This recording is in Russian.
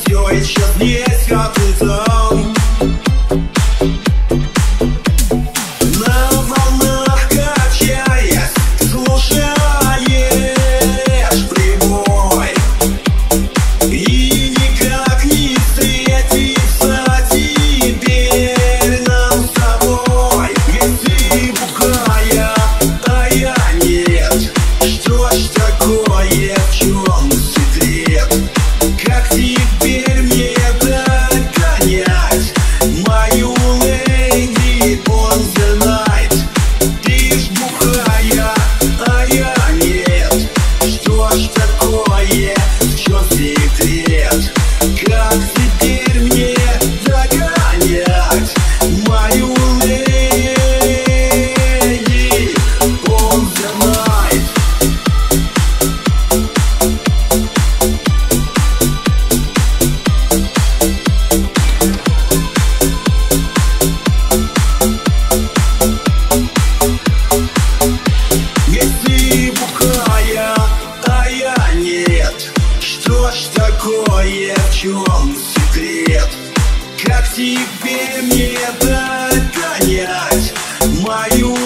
все еще здесь, как и там. На волнах качаясь, слушаешь прибой, и никак не встретиться теперь нам с тобой. Ведь ты бухая, а я нет. Что ж такое, в чем секрет? Как теперь мне догонять мою леди on the night? Ты ж бухая, а я нет. Что ж такое, в чем секрет? Как теперь мне догонять мою леди on the night? Ведь ты бухая, а я нет. Что ж такое, в чем секрет? Как теперь мне догонять мою